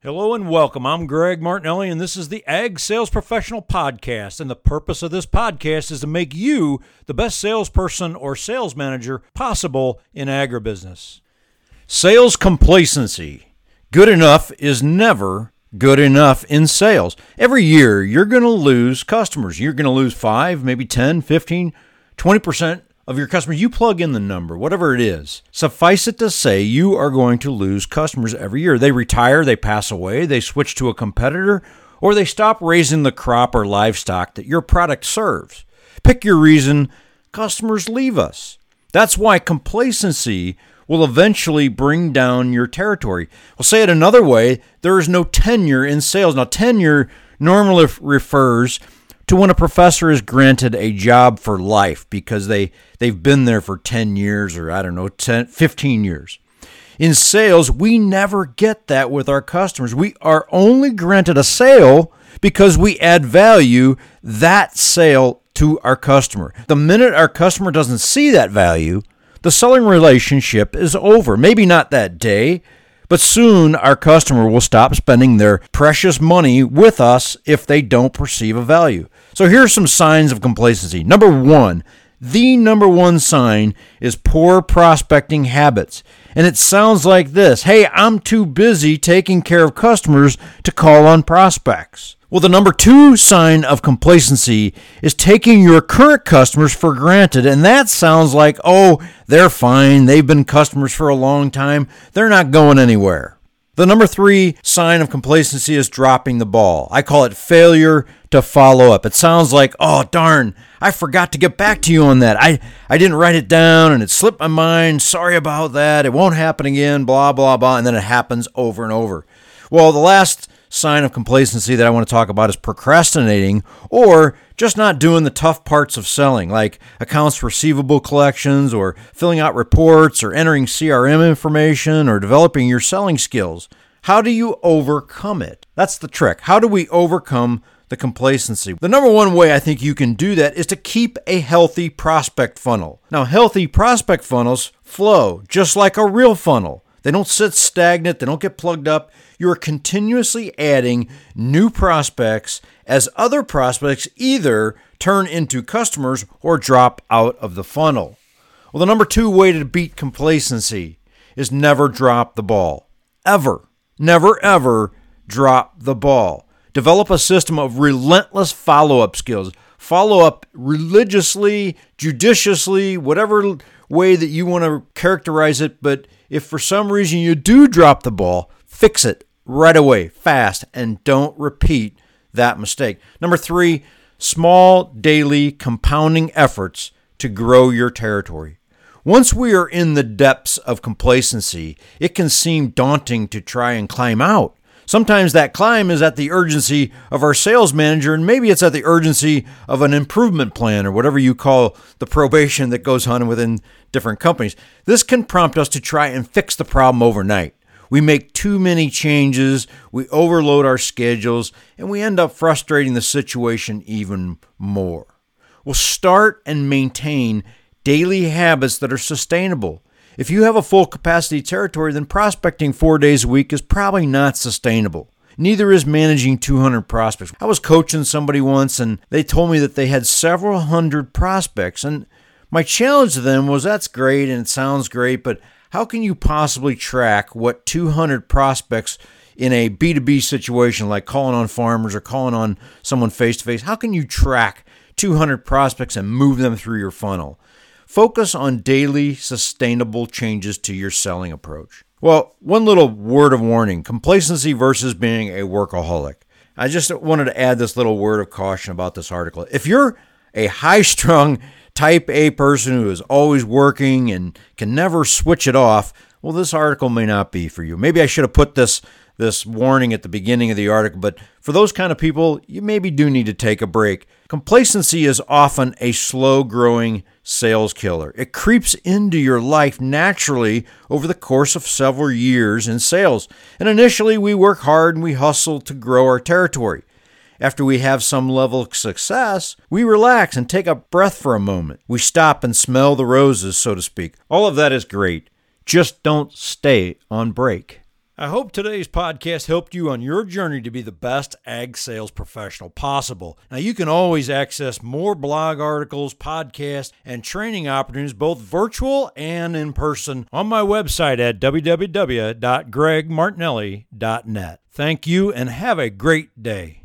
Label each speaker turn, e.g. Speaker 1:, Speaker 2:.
Speaker 1: Hello and welcome. I'm Greg Martinelli, and this is the Ag Sales Professional Podcast. And the purpose of this podcast is to make you the best salesperson or sales manager possible in agribusiness. Sales complacency. Good enough is never good enough in sales. Every year, you're going to lose customers. You're going to lose 5, maybe 10, 15, 20% of your customers. You plug in the number, whatever it is. Suffice it to say, you are going to lose customers every year. They retire, they pass away, they switch to a competitor, or they stop raising the crop or livestock that your product serves. Pick your reason, customers leave us. That's why complacency will eventually bring down your territory. We'll say it another way, there is no tenure in sales. Now, tenure normally refers to when a professor is granted a job for life because they've been there for 10 years or 15 years. In sales, we never get that with our customers. We are only granted a sale because we add value that sale to our customer. The minute our customer doesn't see that value, the selling relationship is over. Maybe not that day, but soon our customer will stop spending their precious money with us if they don't perceive a value. So here are some signs of complacency. Number one, the number one sign is poor prospecting habits. And it sounds like this: hey, I'm too busy taking care of customers to call on prospects. Well, the number two sign of complacency is taking your current customers for granted. And that sounds like, oh, they're fine. They've been customers for a long time. They're not going anywhere. The number three sign of complacency is dropping the ball. I call it failure to follow up. It sounds like, oh, darn, I forgot to get back to you on that. I didn't write it down and it slipped my mind. Sorry about that. It won't happen again, blah, blah, blah. And then it happens over and over. Well, the last sign of complacency that I want to talk about is procrastinating, or just not doing the tough parts of selling, like accounts receivable collections, or filling out reports, or entering CRM information, or developing your selling skills. How do you overcome it? That's the trick. How do we overcome the complacency? The number one way I think you can do that is to keep a healthy prospect funnel. Now, healthy prospect funnels flow just like a real funnel. They don't sit stagnant. They don't get plugged up. You are continuously adding new prospects as other prospects either turn into customers or drop out of the funnel. Well, the number two way to beat complacency is never drop the ball. Ever. Never, ever drop the ball. Develop a system of relentless follow-up skills. Follow up religiously, judiciously, whatever way that you want to characterize it. But if for some reason you do drop the ball, fix it right away, fast, and don't repeat that mistake. Number three, small daily compounding efforts to grow your territory. Once we are in the depths of complacency, it can seem daunting to try and climb out. Sometimes that climb is at the urgency of our sales manager, and maybe it's at the urgency of an improvement plan or whatever you call the probation that goes on within different companies. This can prompt us to try and fix the problem overnight. We make too many changes, we overload our schedules, and we end up frustrating the situation even more. We'll start and maintain daily habits that are sustainable. If you have a full capacity territory, then prospecting 4 days a week is probably not sustainable. Neither is managing 200 prospects. I was coaching somebody once and they told me that they had several hundred prospects. And my challenge to them was, that's great and it sounds great, but how can you possibly track what 200 prospects in a B2B situation, like calling on farmers or calling on someone face-to-face, how can you track 200 prospects and move them through your funnel? Focus on daily sustainable changes to your selling approach. Well, one little word of warning: complacency versus being a workaholic. I just wanted to add this little word of caution about this article. If you're a high-strung type A person who is always working and can never switch it off, well, this article may not be for you. Maybe I should have put this warning at the beginning of the article, but for those kind of people, you maybe do need to take a break. Complacency is often a slow-growing sales killer. It creeps into your life naturally over the course of several years in sales. And initially, we work hard and we hustle to grow our territory. After we have some level of success, we relax and take a breath for a moment. We stop and smell the roses, so to speak. All of that is great. Just don't stay on break. I hope today's podcast helped you on your journey to be the best ag sales professional possible. Now, you can always access more blog articles, podcasts, and training opportunities, both virtual and in person, on my website at www.gregmartinelli.net. Thank you and have a great day.